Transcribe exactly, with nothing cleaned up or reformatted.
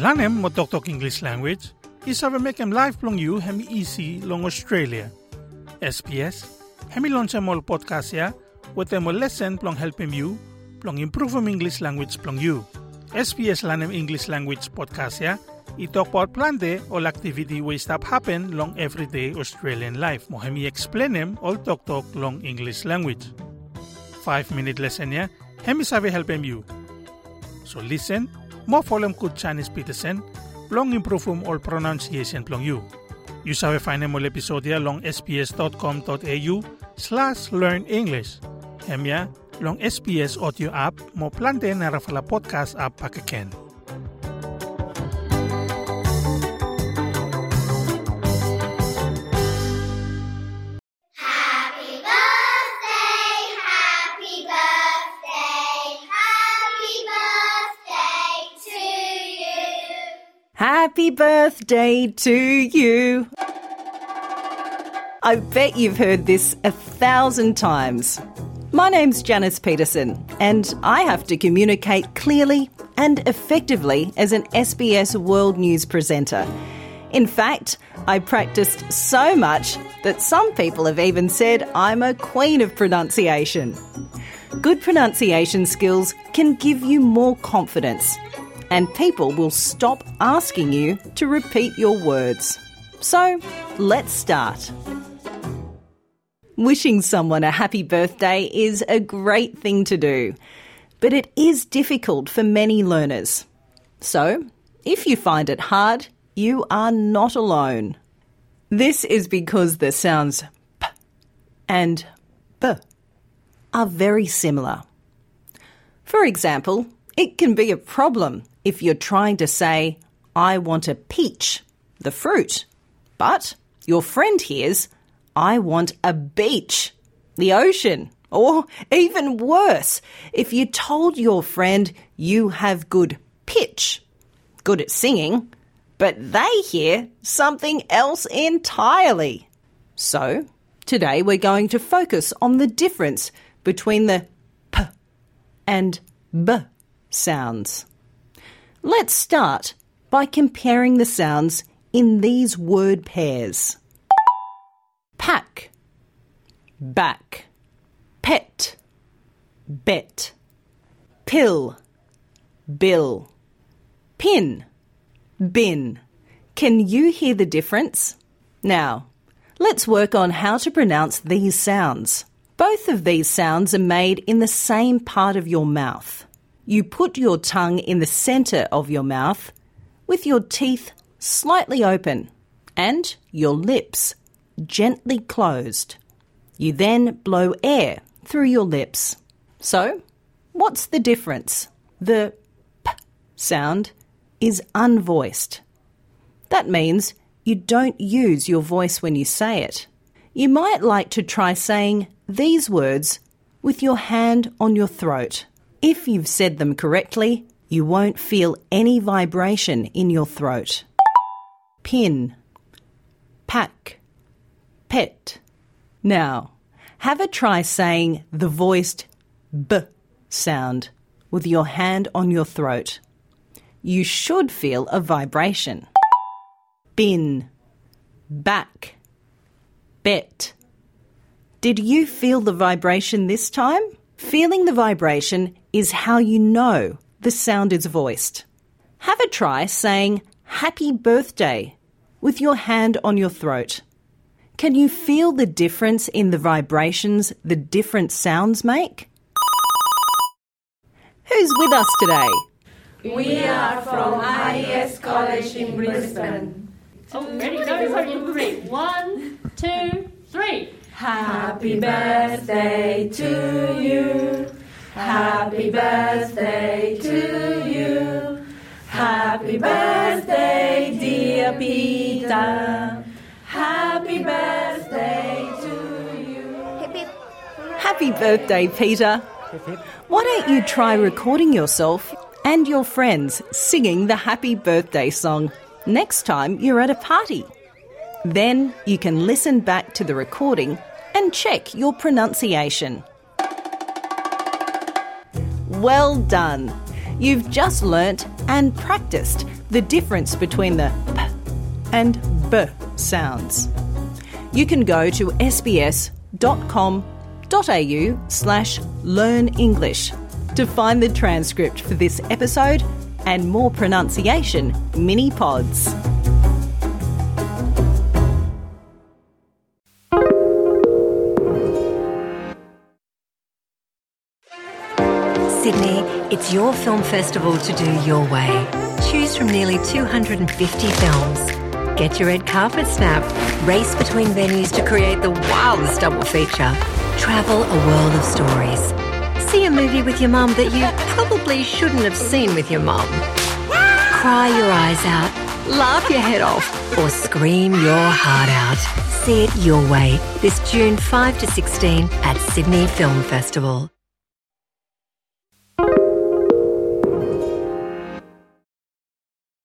Malanem mo Tok English language, isa ba make em life long you hemi easy long Australia. S B S, hemi launch mo podcast ya, what mo lesson plong help him you, plong improve em English language plong you. S B S lanem English language podcast ya, itok pot plante all activity we stop happen long everyday Australian life. Mo hemi explain em all Tok Tok long English language. Five minute lesson ya, hemi sabi help him you. So listen, mo follow good Chinese Peterson, plong improve um all pronunciation plong you. You sabi find em all episode ya long sbs.com.au slash learn English. Hemya, long S B S audio app mo plante na rafala podcast app pakaken. Happy birthday to you. I bet you've heard this a thousand times. My name's Janice Peterson, and I have to communicate clearly and effectively as an S B S World News presenter. In fact, I practiced so much that some people have even said I'm a queen of pronunciation. Good pronunciation skills can give you more confidence, and people will stop asking you to repeat your words. So, let's start. Wishing someone a happy birthday is a great thing to do, but it is difficult for many learners. So, if you find it hard, you are not alone. This is because the sounds p and b are very similar. For example, it can be a problem if you're trying to say, I want a peach, the fruit, but your friend hears, I want a beach, the ocean, or even worse, if you told your friend you have good pitch, good at singing, but they hear something else entirely. So, today we're going to focus on the difference between the p and b sounds. Let's start by comparing the sounds in these word pairs. Pack, back, pet, bet, pill, bill, pin, bin. Can you hear the difference? Now, let's work on how to pronounce these sounds. Both of these sounds are made in the same part of your mouth. You put your tongue in the centre of your mouth with your teeth slightly open and your lips gently closed. You then blow air through your lips. So, what's the difference? The p sound is unvoiced. That means you don't use your voice when you say it. You might like to try saying these words with your hand on your throat. If you've said them correctly, you won't feel any vibration in your throat. Pin, pack, pet. Now, have a try saying the voiced b sound with your hand on your throat. You should feel a vibration. Bin, back, bet. Did you feel the vibration this time? Feeling the vibration is how you know the sound is voiced. Have a try saying happy birthday with your hand on your throat. Can you feel the difference in the vibrations the different sounds make? Who's with us today? We are from I E S College in Brisbane. Oh, ready? Go, go, three. One, two, three. Happy birthday to you. Happy birthday to you. Happy birthday, dear Peter. Happy birthday to you. Happy birthday, Peter. Why don't you try recording yourself and your friends singing the happy birthday song next time you're at a party? Then you can listen back to the recording and check your pronunciation. Well done. You've just learnt and practiced the difference between the p and b sounds. You can go to sbs.com.au slash learn English to find the transcript for this episode and more pronunciation mini-pods. Sydney, it's your film festival to do your way. Choose from nearly two hundred fifty films. Get your red carpet snap. Race between venues to create the wildest double feature. Travel a world of stories. See a movie with your mum that you probably shouldn't have seen with your mum. Cry your eyes out, laugh your head off, or scream your heart out. See it your way this June fifth to sixteenth at Sydney Film Festival.